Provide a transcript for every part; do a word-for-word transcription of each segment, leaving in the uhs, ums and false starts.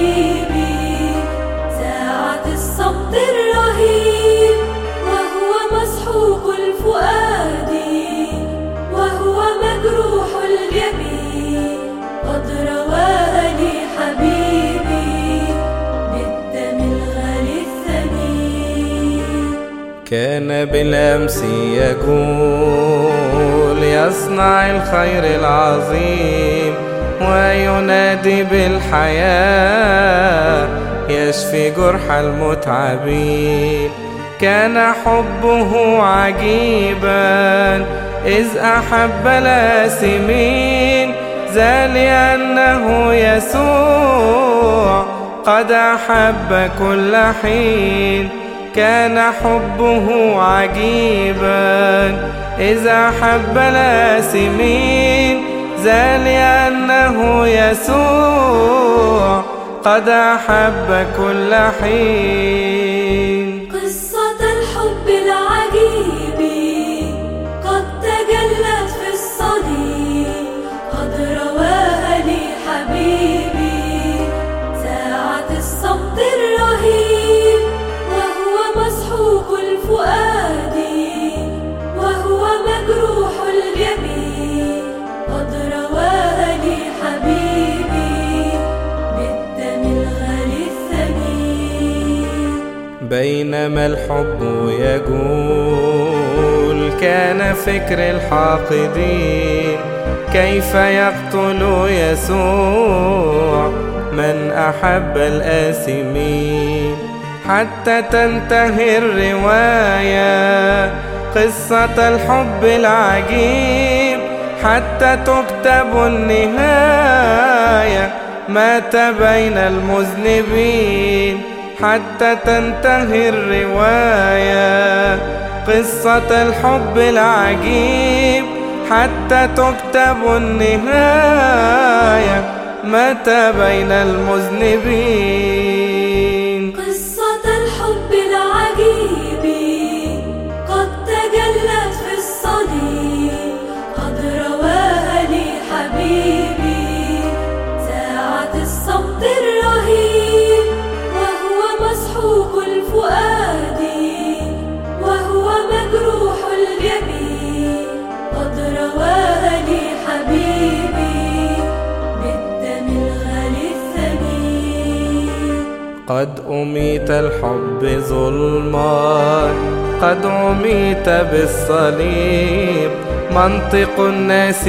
حبيبي ساعة الصمت الرهيب، وهو مسحوق الفؤاد وهو مجروح الجبين، قد رواها لي حبيبي بالدم الغالي الثمين. كان بالأمس يقول يصنع الخير العظيم، وينادي بالحياة يشفي جرح المتعبين. كان حبه عجيبا إذ أحب الآثمين، ذا لأنه يسوع قد أحب كل حين. كان حبه عجيبا إذ أحب الآثمين، ذا لأنه يسوع قد أحب كل حين. قصة الحب العجيب قد تجلت في الصليب، قد رواها لي حبيبي ساعة الصمت الرهيب، وهو مسحوق الفؤاد وهو مجروح الجبين، قد رواها لي حبيبي بالدم الغالي الثمين. بينما الحب يقول كان فكر الحاقدين، كيف يقتل يسوع من أحب الآثمين. حتى تنتهي الرواية قصة الحب العجيب، حتى تكتب النهاية مات بين المذنبين. حتى تنتهي الرواية قصة الحب العجيب، حتى تكتب النهاية مات بين المذنبين. قصة الحب العجيب قد تجلت في الصليب، قد رواها لي حبيبي ساعة الصمت الرهيب، وهو مسحوق الفؤاد وهو مجروح الجبين، قد رواها لي حبيبي بالدم الغالي الثمين. قد أميت الحب ظلما، قد أميت بالصليب، منطق الناس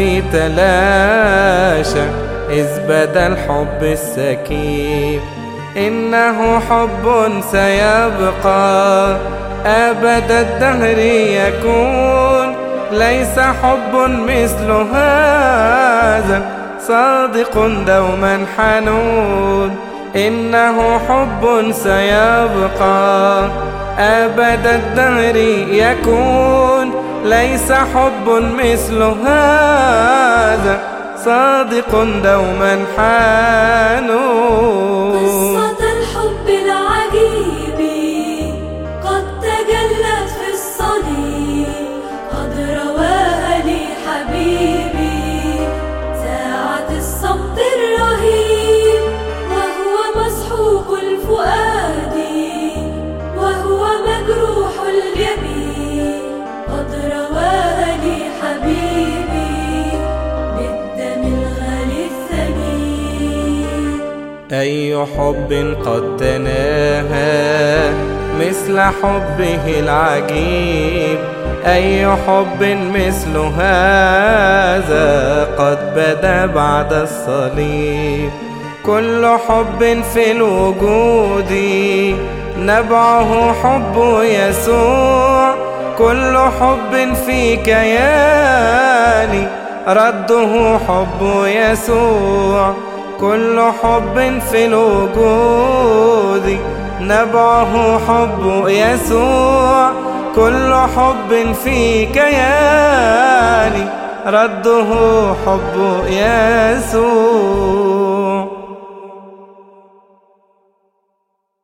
تلاشى إذ بدا الحب السكيب. إنه حب سيبقى أبد الدهر يكون، ليس حب مثل هذا صادق دوما حنون. إنه حب سيبقى أبد الدهر يكون، ليس حب مثل هذا صادق دوما حنون. قصة الحب العجيب قد تجلت في الصليب، قد رواها لي حبيبي ساعة الصمت الرهيب، وهو مسحوق الفؤاد وهو مجروح الجبين، قد رواها لي حبيبي بالدم الغالي الثمين. أي حب قد تناهى مثل حبه العجيب، أي حب مثل هذا قد بدا بعد الصليب. كل حب في الوجود نبعه حب يسوع، كل حب في كياني رده حب يسوع. كل حب في الوجود نبعه حب يسوع، كل حب في كياني رده حب يسوع.